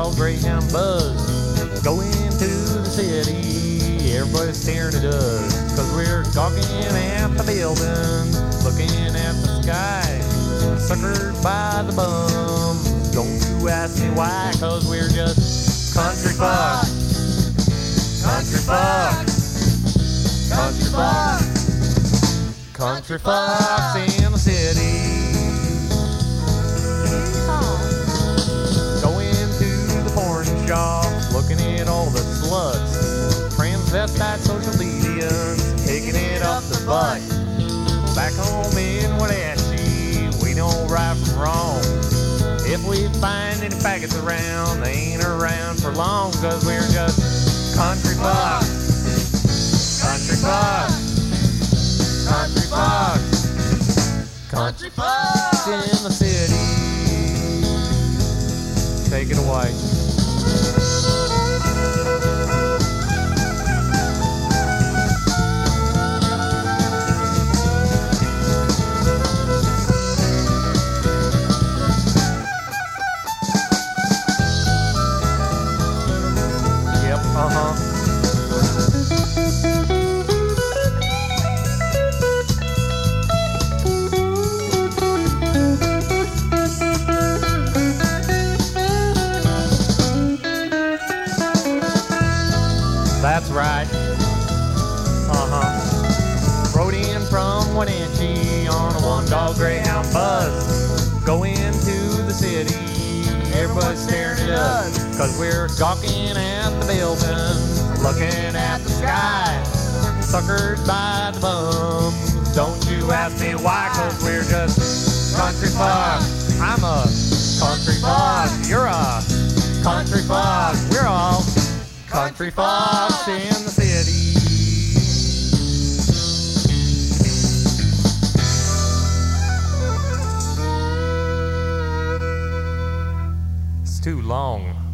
dog Greyhound buzz. Going to the city, everybody's staring at us, 'cause we're gawking at the building, looking at the sky, suckered by the bum. Don't you ask me why, 'cause we're just country fuck. Country fuck. Country fuck. Country fucks in the city. Going to the porn shop, looking at all the sluts, transvestite social medians, taking it up the butt. Back home in Wenatchee, we know right from wrong. If we find any faggots around, they ain't around for long, 'cause we're just country fucks. Country fucks. Country fucks. Country fucks in the city. Take it away. Yep, That's right. Rode in from Wenatchee on a one-dog Greyhound bus. Going to the city, everybody's staring at us, 'cause we're gawking at the building, looking at the sky, suckered by the bum. Don't you ask me why, 'cause we're just country fuck. I'm a country fuck. You're a country fuck. We're all country fucks in the city. It's too long.